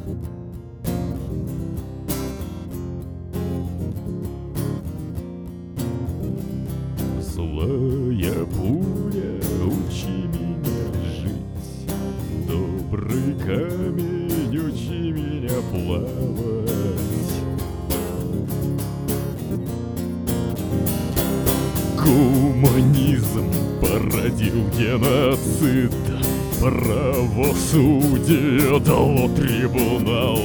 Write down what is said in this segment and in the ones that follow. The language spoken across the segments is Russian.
Злая пуля, учи меня жить, добрый камень, учи меня плавать. Гуманизм породил геноцид, правосудие дало трибунал,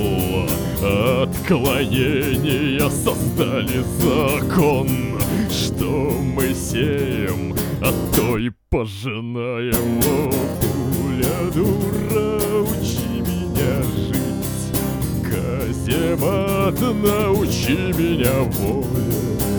отклонения создали закон. Что мы сеем, а то и пожинаем. О, пуля дура, учи меня жить, каземат, научи меня воле.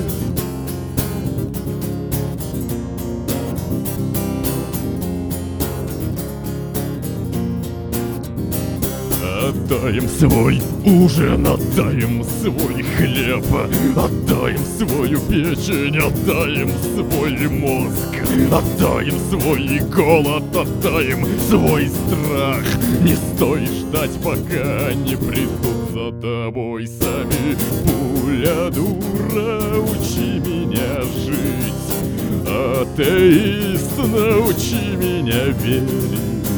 Отдаем свой ужин, отдаем свой хлеб, отдаем свою печень, отдаем свой мозг, отдаем свой голод, отдаем свой страх. Не стой ждать, пока не придут за тобой сами. Пуля дура, учи меня жить, атеист, научи меня верить.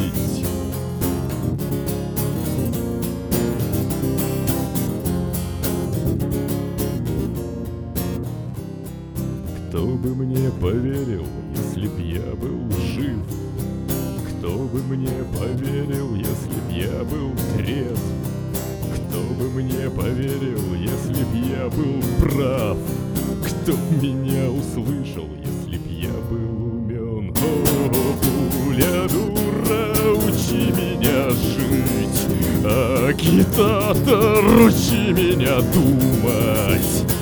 Кто бы мне поверил, если б я был жив? Кто бы мне поверил, если б я был трезв? Кто бы мне поверил, если б я был прав? Кто б меня услышал, если б я был умен? О, пуля дура, учи меня жить, агитатор, учи меня думать.